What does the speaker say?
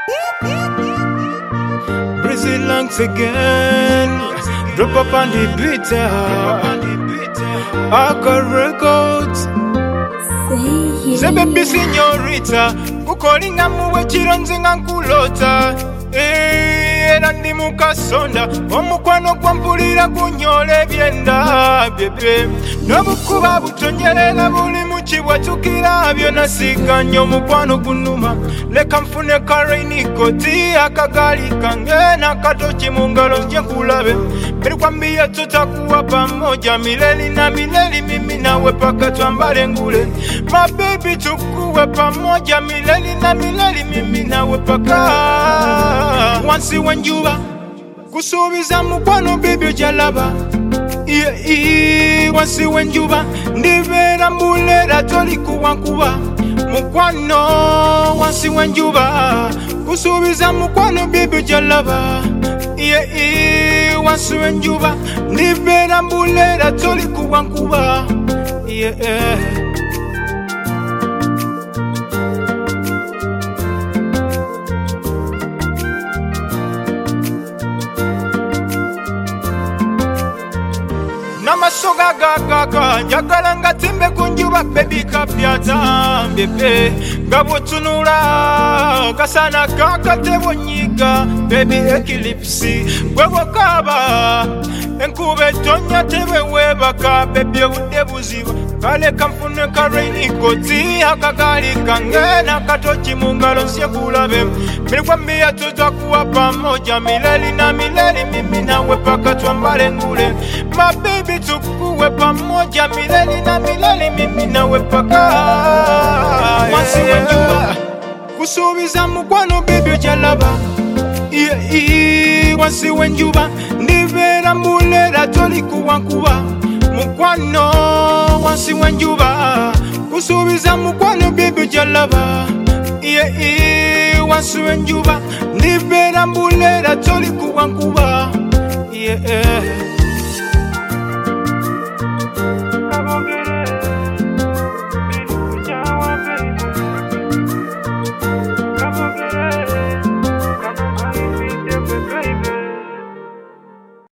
Brazil once again. Drop up on the beat. Aka Records. Say baby signorita, kukolinga muwe chironze nga nkulota. Era ndi mukasonda, omukwano kwampulira kunyole byenda bebe. Nobukuba butonyerera buli mukibwatukira byonna siganya omukwano gunuma. Leka nfune karaini koti akagali kange nakatoki mu ngalo nje nkulabe. Nilikwambia tutakuwa pamoja milele na milele, mimi nawe paka twambale ngule. My baby tukuwe pamoja milele na milele, mimi nawe paka wansi wenjuba kusubiza mukwano baby jalaba. Wansi wenjuba ndibera mbulera tolikuwa nkuba mukwano. Wansi wenjuba kusubiza mukwano baby jalaba. Wansi wenjuba ndibera mbulera tolikuwa nkuba. Namasoga gaga njagala ngatimbe kunjuba baby kapyata bebe. Gabutunula kasana kakatebo nyiga baby eclipse. Gwewo kaba enkube tonya tebe webaka baby udde buziba. Kale kamfune karaini koti akagali kange nakatoki mu ngalo nsye kulabe. Nilikwambia tutakuwa pamoja milele na milele, mimi nawe paka twambale ngule. My baby tukuwe pamoja milele na milele, mimi nawe paka wansi wenjuba kusubiza mukwano baby jalaba. Wansi wenjuba ndibera mbulera tolikuwa nkuba mukwano. Wansi wenjuba kusubiza mukwano baby jalaba. Wansi wenjuba ndibera mbulera tolikuwa nkuba.